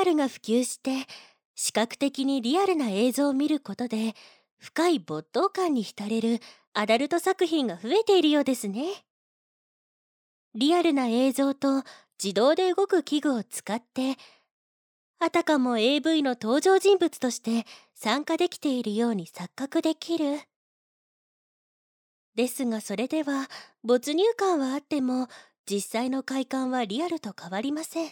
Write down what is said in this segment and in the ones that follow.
VR が普及して、視覚的にリアルな映像を見ることで、深い没頭感に浸れるアダルト作品が増えているようですね。リアルな映像と自動で動く器具を使って、あたかも AV の登場人物として参加できているように錯覚できる。ですがそれでは没入感はあっても実際の快感はリアルと変わりません。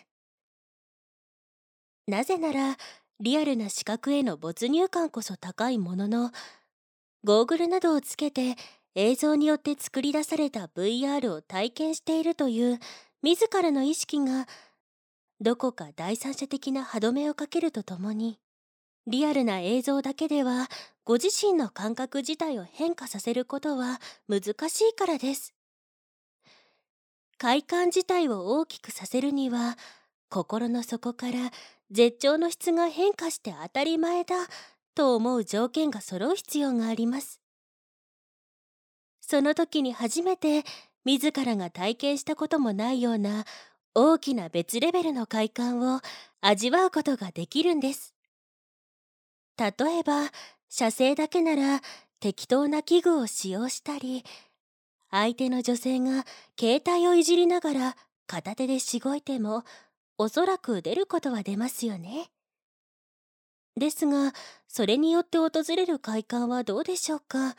なぜならリアルな視覚への没入感こそ高いものの、ゴーグルなどをつけて映像によって作り出された VR を体験しているという自らの意識がどこか第三者的な歯止めをかけるとともに、リアルな映像だけではご自身の感覚自体を変化させることは難しいからです。快感自体を大きくさせるには、心の底から絶頂の質が変化して当たり前だと思う条件が揃う必要があります。その時に初めて自らが体験したこともないような大きな別レベルの快感を味わうことができるんです。例えば、射精だけなら適当な器具を使用したり、相手の女性が携帯をいじりながら片手でしごいても、おそらく出ることは出ますよね。ですが、それによって訪れる快感はどうでしょうか。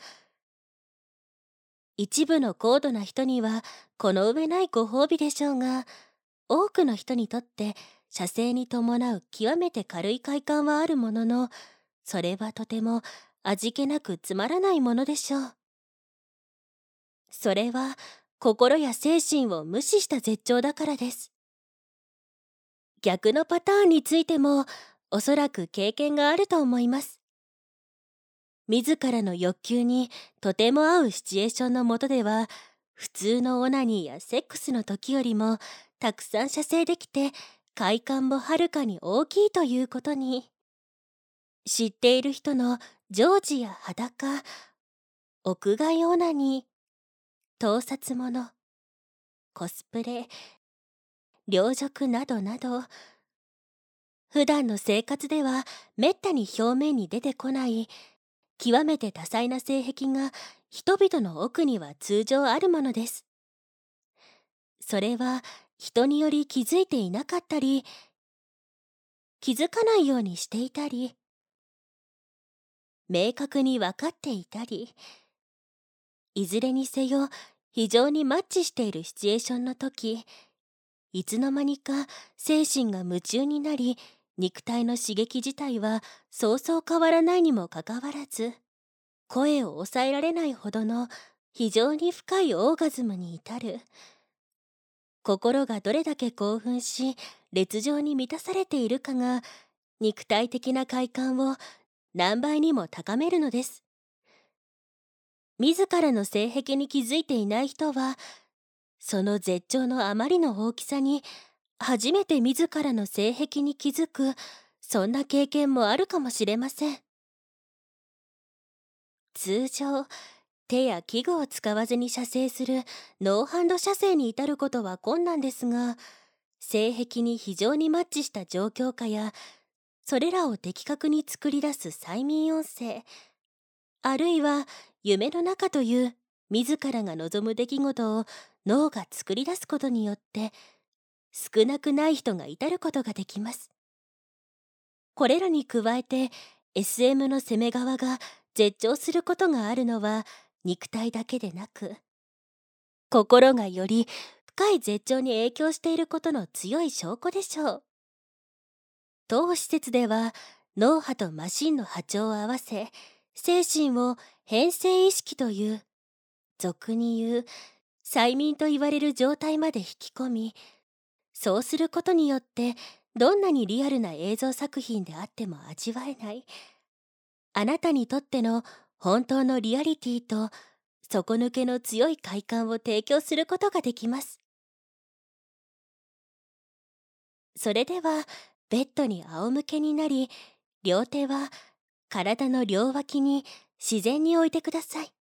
一部の高度な人にはこの上ないご褒美でしょうが、多くの人にとって射精に伴う極めて軽い快感はあるものの、それはとても味気なくつまらないものでしょう。それは心や精神を無視した絶頂だからです。逆のパターンについてもおそらく経験があると思います。自らの欲求にとても合うシチュエーションの下では、普通のオナニーやセックスの時よりもたくさん射精できて快感もはるかに大きいということに、知っている人の常時や裸、屋外オナニー、盗撮者、コスプレ、両辱などなど、普段の生活ではめったに表面に出てこない極めて多彩な性癖が人々の奥には通常あるものです。それは人により気づいていなかったり、気づかないようにしていたり、明確に分かっていたり、いずれにせよ非常にマッチしているシチュエーションの時、いつの間にか精神が夢中になり、肉体の刺激自体はそうそう変わらないにもかかわらず、声を抑えられないほどの非常に深いオーガズムに至る。心がどれだけ興奮し烈情に満たされているかが肉体的な快感を何倍にも高めるのです。自らの性癖に気づいていない人は、その絶頂のあまりの大きさに初めて自らの性癖に気づく、そんな経験もあるかもしれません。通常手や器具を使わずに射精するノーハンド射精に至ることは困難ですが、性癖に非常にマッチした状況下やそれらを的確に作り出す催眠音声、あるいは夢の中という自らが望む出来事を脳が作り出すことによって少なくない人が至ることができます。これらに加えて SM の攻め側が絶頂することがあるのは肉体だけでなく、心がより深い絶頂に影響していることの強い証拠でしょう。当施設では脳波とマシンの波長を合わせ、精神を変性意識という、俗に言う催眠と言われる状態まで引き込み、そうすることによってどんなにリアルな映像作品であっても味わえないあなたにとっての本当のリアリティと底抜けの強い快感を提供することができます。それではベッドに仰向けになり、両手は体の両脇に自然に置いてください。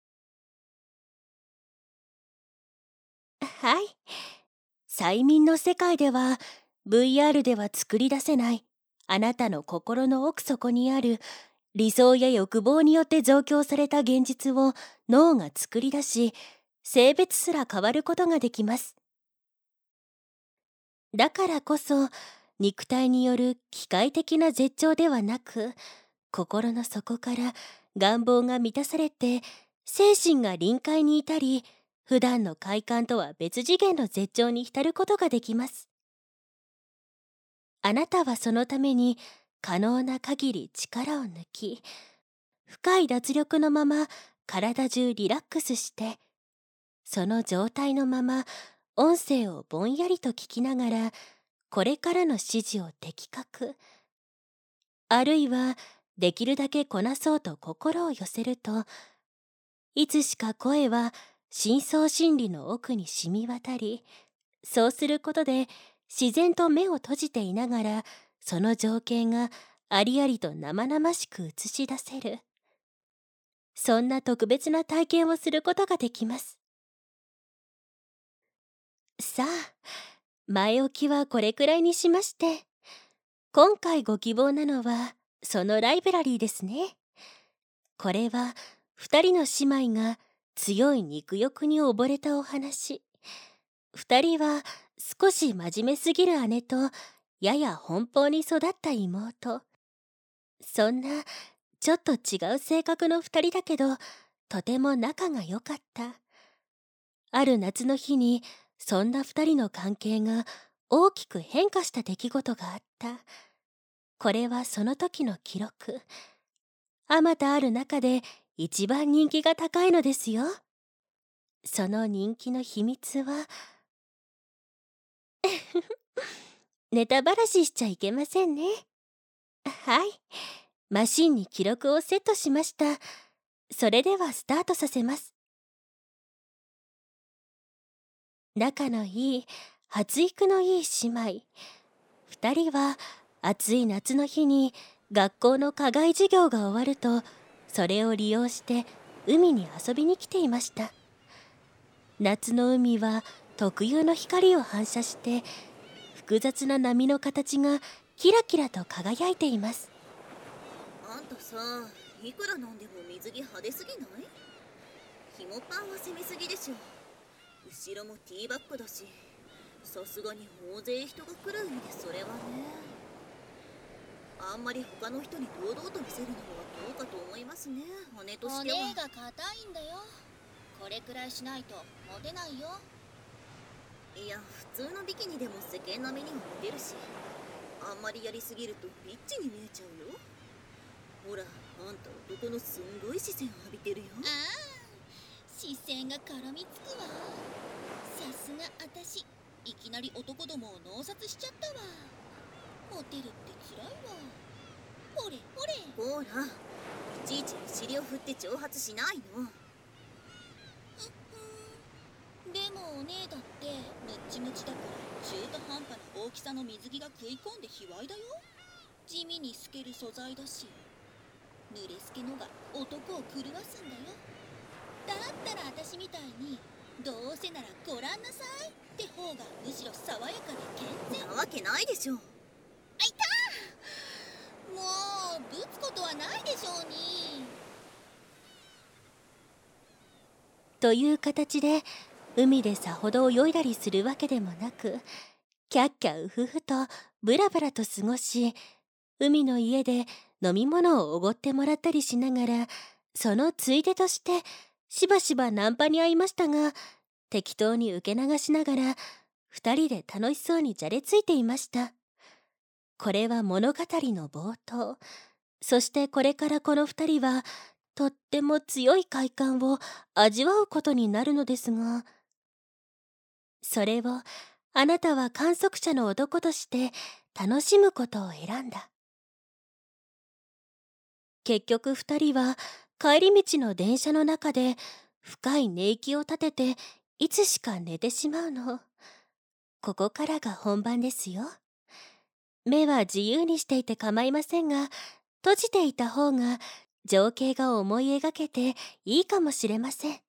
はい。催眠の世界では VR では作り出せないあなたの心の奥底にある理想や欲望によって増強された現実を脳が作り出し、性別すら変わることができます。だからこそ、肉体による機械的な絶頂ではなく、心の底から願望が満たされて、精神が臨界に至り、普段の快感とは別次元の絶頂に浸ることができます。あなたはそのために可能な限り力を抜き、深い脱力のまま体中リラックスして、その状態のまま音声をぼんやりと聞きながら、これからの指示を的確、あるいはできるだけこなそうと心を寄せると、いつしか声は深層心理の奥に染み渡り、そうすることで自然と目を閉じていながら、その情景がありありと生々しく映し出せる。そんな特別な体験をすることができます。さあ、前置きはこれくらいにしまして、今回ご希望なのはそのライブラリーですね。これは二人の姉妹が強い肉欲に溺れたお話。二人は少し真面目すぎる姉とやや奔放に育った妹。そんなちょっと違う性格の二人だけど、とても仲が良かった。ある夏の日にそんな二人の関係が大きく変化した出来事があった。これはその時の記録。あまたある中で一番人気が高いのですよ。その人気の秘密はネタばらししちゃいけませんね。はい、マシンに記録をセットしました。それではスタートさせます。仲のいい、発育のいい姉妹。二人は暑い夏の日に学校の課外授業が終わると、それを利用して海に遊びに来ていました。夏の海は特有の光を反射して、複雑な波の形がキラキラと輝いています。 あんたさ、いくら飲んでも水着派手すぎない？紐パンは攻めすぎでしょ。後ろもティーバッグだし、さすがに大勢人が来る海でそれはね。あんまり他の人に堂々と見せるのはどうかと思いますね、姉としては。 骨が硬いんだよ。これくらいしないとモテないよ。 いや、普通のビキニでも世間並みにはモテるし、あんまりやりすぎるとビッチに見えちゃうよ。ほら、あんた男のすんごい視線浴びてるよ。 ああ、視線が絡みつくわ。さすがあたし、いきなり男どもを脳殺しちゃったわ。モテるってつらいわ。ほれほれ。 ほら、いちいちお尻を振って挑発しないの。 でもお姉だってムッチムチだから中途半端な大きさの水着が食い込んで卑猥だよ。地味に透ける素材だし、濡れ透けのが男を狂わすんだよ。だったら私みたいにどうせならごらんなさいって方がむしろ爽やかで健全。 なわけないでしょ。 あ、いたー。もうぶつことはないでしょうに。 という形で海でさほど泳いだりするわけでもなく、キャッキャウフフとブラブラと過ごし、海の家で飲み物をおごってもらったりしながら、そのついでとしてしばしばナンパに会いましたが、適当に受け流しながら二人で楽しそうにじゃれついていました。これは物語の冒頭。そしてこれからこの二人はとっても強い快感を味わうことになるのですが、それをあなたは観測者の男として楽しむことを選んだ。結局二人は帰り道の電車の中で深い寝息を立てていつしか寝てしまうの。ここからが本番ですよ。目は自由にしていて構いませんが、閉じていた方が情景が思い描けていいかもしれません。